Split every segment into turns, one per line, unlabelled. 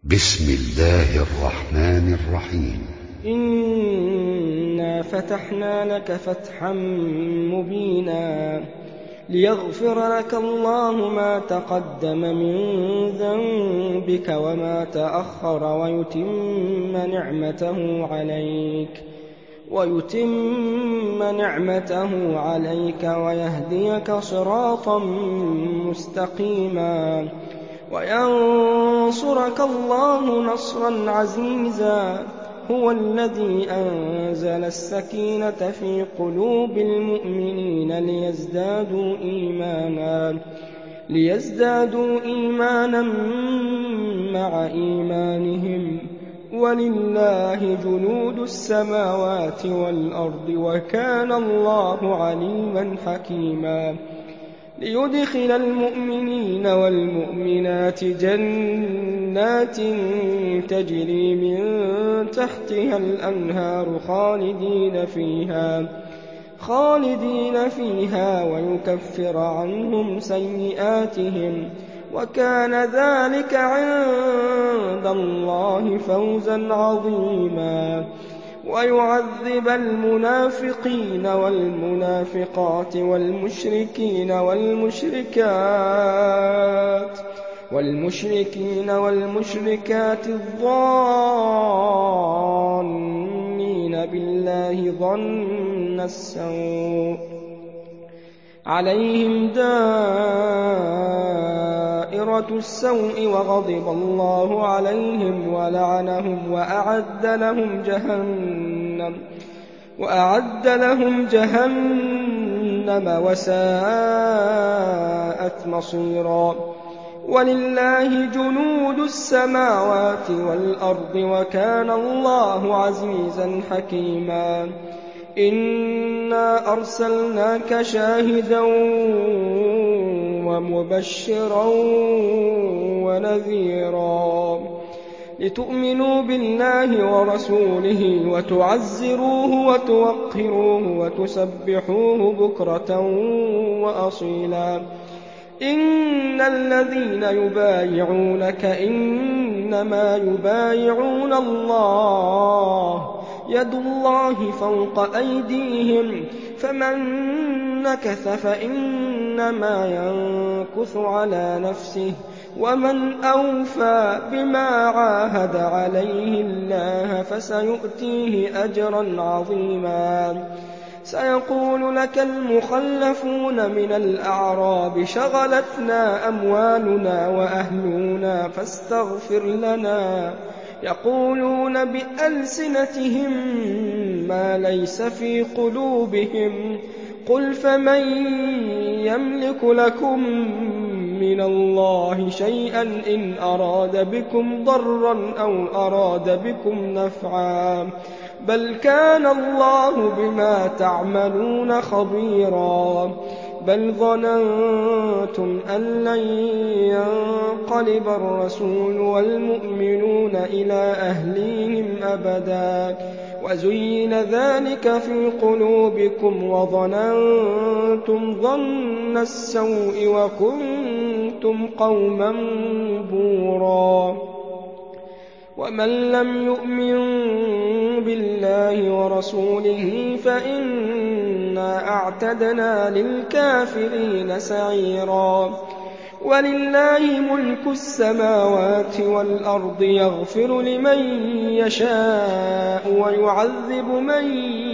بسم الله الرحمن الرحيم.
إنا فتحنا لك فتحا مبينا ليغفر لك الله ما تقدم من ذنبك وما تأخر ويتم نعمته عليك ويهديك صراطا مستقيما وينصرك الله نصرا عزيزا. هو الذي أنزل السكينة في قلوب المؤمنين ليزدادوا إيمانا مع إيمانهم ولله جنود السماوات والأرض وكان الله عليما حكيما. ليدخل المؤمنين والمؤمنات جنات تجري من تحتها الأنهار خالدين فيها ويكفر عنهم سيئاتهم وكان ذلك عند الله فوزا عظيما. ويعذب المنافقين والمنافقات والمشركين والمشركات الظانين بالله ظن السوء عليهم دائرة السوء وغضب الله عليهم ولعنهم وأعد لهم جهنم وساءت مصيرا. ولله جنود السماوات والأرض وكان الله عزيزا حكيما. إنا أرسلناك شاهدا ومبشرا ونذيرا لتؤمنوا بالله ورسوله وتعزروه وتوقروه وتسبحوه بكرة وأصيلا. إن الذين يبايعونك إنما يبايعون الله يد الله فوق أيديهم فمن نكث فإنما ينكث على نفسه ومن أوفى بما عاهد عليه الله فسيؤتيه أجرا عظيما. سيقول لك المخلفون من الأعراب شغلتنا أموالنا وأهلنا فاستغفر لنا يقولون بألسنتهم ما ليس في قلوبهم قل فمن يملك لكم من الله شيئا إن أراد بكم ضرا أو أراد بكم نفعا بل كان الله بما تعملون خبيرا. بل ظننتم أن لن ينقلب الرسول والمؤمنون إلى أهليهم أبدا وزين ذلك في قلوبكم وظننتم ظن السوء وكنتم قوما بورا. ومن لم يؤمن بالله ورسوله فإنا أعتدنا للكافرين سعيرا. ولله ملك السماوات والأرض يغفر لمن يشاء ويعذب من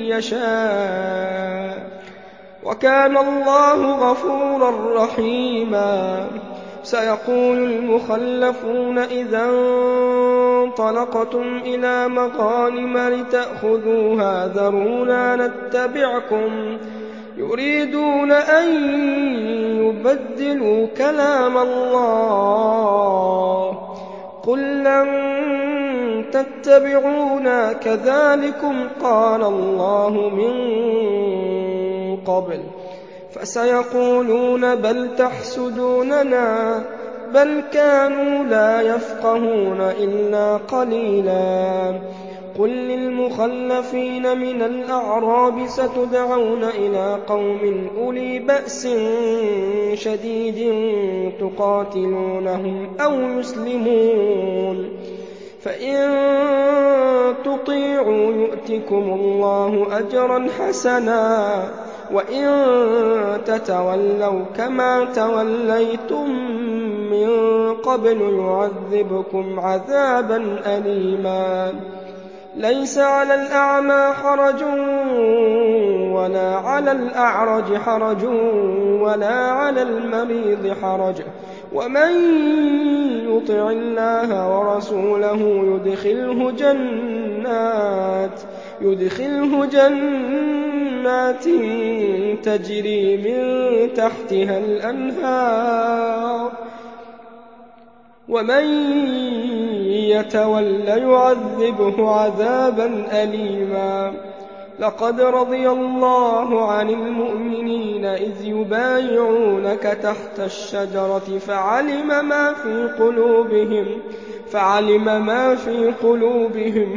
يشاء وكان الله غفورا رحيما. سيقول المخلفون إذا انطلقتم إلى مغانم لتأخذوها ذرونا نتبعكم يريدون أن يبدلوا كلام الله قل لن تتبعونا كذلكم قال الله من قبل فسيقولون بل تحسدوننا بل كانوا لا يفقهون إلا قليلا. قل للمخلفين من الأعراب ستدعون إلى قوم أولي بأس شديد تقاتلونهم أو يسلمون يؤتكم الله أجرا حسنا وإن تتولوا كما توليتم من قبل يعذبكم عذابا أليما ليس على الأعمى حرج ولا على الأعرج حرج ولا على المريض حرج ومن يطع الله ورسوله يدخله جنات تجري من تحتها الأنهار ومن يتول يعذبه عذابا أليما لقد رضي الله عن المؤمنين إذ يبايعونك تحت الشجرة فعلم ما في قلوبهم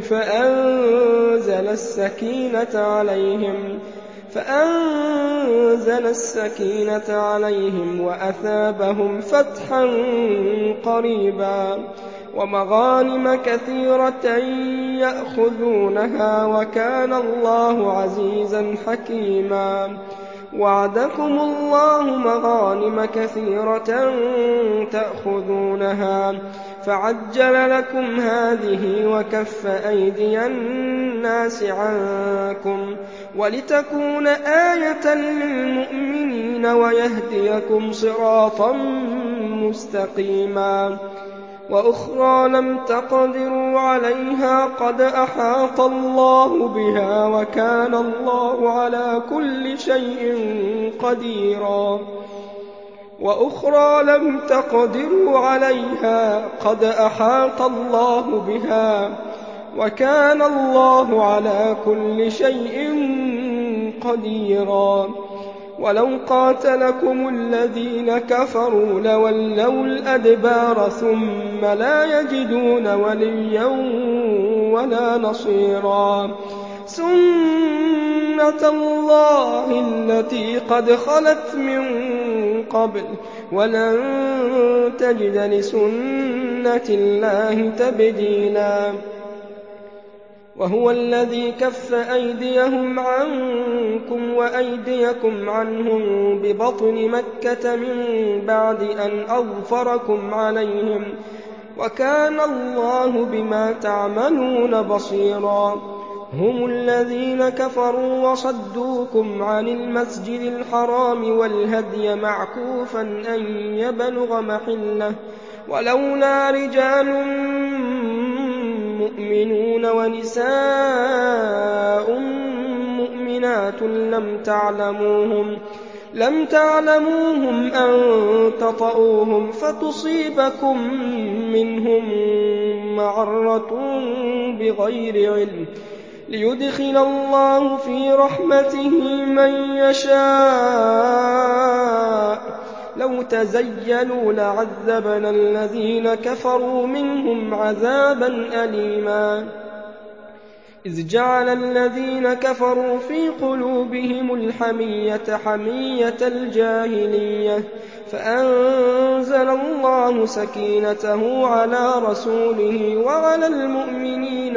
فأنزل السكينة عليهم وأثابهم فتحا قريبا ومغانم كثيرة يأخذونها وكان الله عزيزا حكيما وعدكم الله مغانم كثيرة تأخذونها فعجل لكم هذه وكف أيدي الناس عنكم ولتكون آية للمؤمنين ويهديكم صراطا مستقيما وأخرى لم تقدروا عليها قد أحاط الله بها وكان الله على كل شيء قديرا وأخرى لم تقدروا عليها قد أحاط الله بها وكان الله على كل شيء قديرا ولو قاتلكم الذين كفروا لولوا الأدبار ثم لا يجدون وليا ولا نصيرا سنة الله التي قد خلت من قبل ولن تجد لسنة الله تبديلا وهو الذي كف أيديهم عنكم وأيديكم عنهم ببطن مكة من بعد أن أظفركم عليهم وكان الله بما تعملون بصيرا هم الذين كفروا وصدوكم عن المسجد الحرام والهدي معكوفا أن يبلغ محله ولولا رجال مؤمنون ونساء مؤمنات لم تعلموهم أن تطؤوهم فتصيبكم منهم معرة بغير علم ليدخل الله في رحمته من يشاء لو تزيلوا لعذبنا الذين كفروا منهم عذابا أليما إذ جعل الذين كفروا في قلوبهم الحمية حمية الجاهلية فأنزل الله سكينته على رسوله وعلى المؤمنين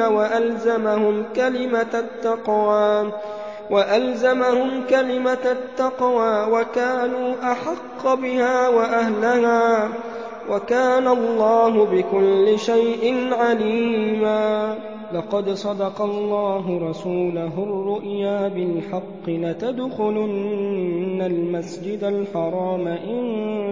وألزمهم كلمة التقوى وكانوا أحق بها وأهلها وكان الله بكل شيء عليما لقد صدق الله رسوله الرؤيا بالحق لتدخلن المسجد الحرام إن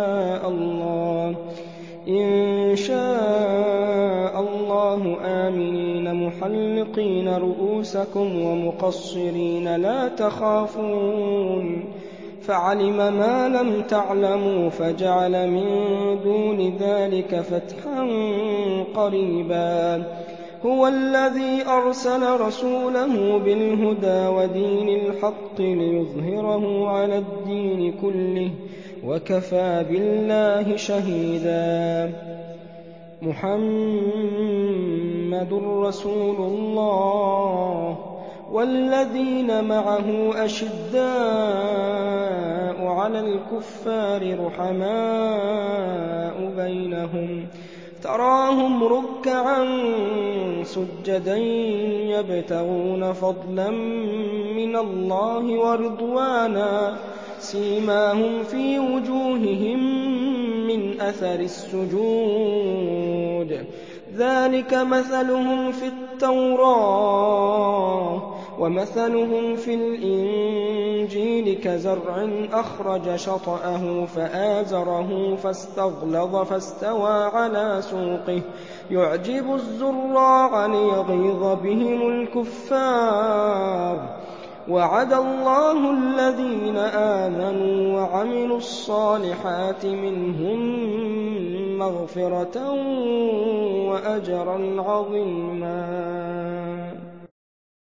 شاء الله آمنين محلقين رؤوسكم ومقصرين لا تخافون فعلم ما لم تعلموا فجعل من دون ذلك فتحا قريبا هو الذي أرسل رسوله بالهدى ودين الحق ليظهره على الدين كله وكفى بالله شهيدا محمد رسول الله والذين معه أشداء على الكفار رحماء بينهم تراهم ركعا سجدا يبتغون فضلا من الله ورضوانا سيماهم في وجوههم من أثر السجود ذلك مثلهم في التوراة ومثلهم في الإنجيل كزرع أخرج شطأه فآزره فاستغلظ فاستوى على سوقه يعجب الزراع ليغيظ بهم الكفار وعد الله الذين آمنوا وعملوا الصالحات منهم مغفرة وأجرا عظيما